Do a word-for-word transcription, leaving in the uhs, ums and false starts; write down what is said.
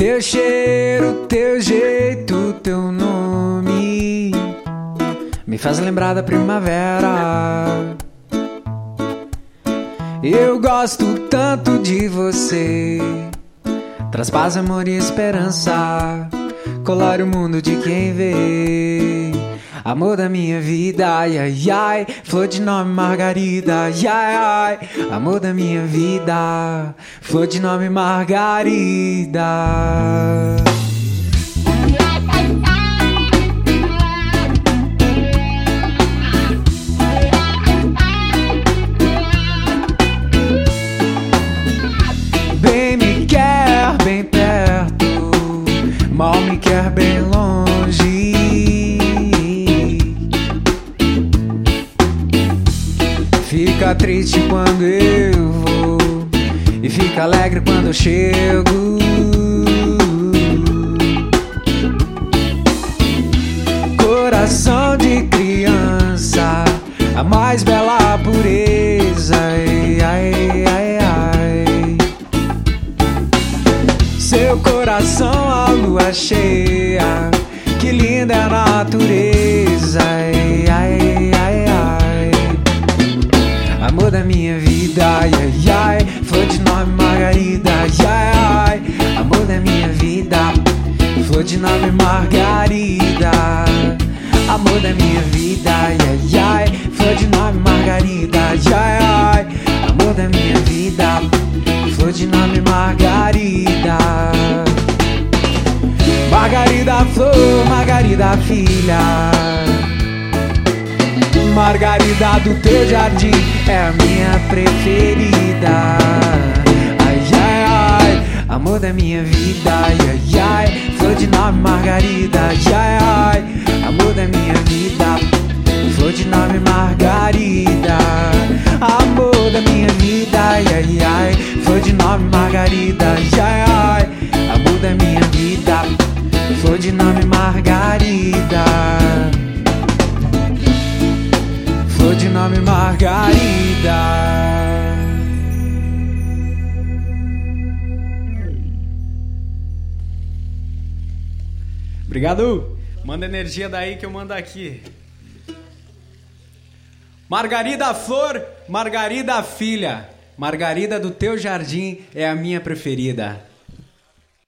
Teu cheiro, teu jeito, teu nome me faz lembrar da primavera. Eu gosto tanto de você, traz paz, amor e esperança, colore o mundo de quem vê. Amor da minha vida, ai, ai, ai, flor de nome Margarida, ai, ai, ai. Amor da minha vida, flor de nome Margarida. Bem me quer bem perto, mal me quer bem longe. Fica triste quando eu vou e fica alegre quando eu chego. Coração de criança, a mais bela pureza. Ai, ai, ai, ai. Seu coração, a lua cheia, que linda é a natureza. Ai, ai, ai, ai. Amor da minha vida, ai, ai, ai, flor de nome Margarida, ai, ai, ai. Amor da minha vida, flor de nome Margarida. Amor da minha vida, ai, ai, ai, flor de nome Margarida, ai, ai, ai. Amor da minha vida, flor de nome Margarida. Margarida flor, Margarida filha, Margarida do teu jardim é a minha preferida. Ai, ai, ai, amor da minha vida, ai, ai, ai, flor de nome Margarida, ai, ai, ai. Amor da minha vida, flor de nome Margarida. Amor da minha vida, ai, ai, ai, flor de nome Margarida, ai, ai, ai. Amor da minha vida, flor de nome Margarida. Flor de nome Margarida. Obrigado. Manda energia daí que eu mando aqui. Margarida flor, Margarida filha, Margarida do teu jardim é a minha preferida.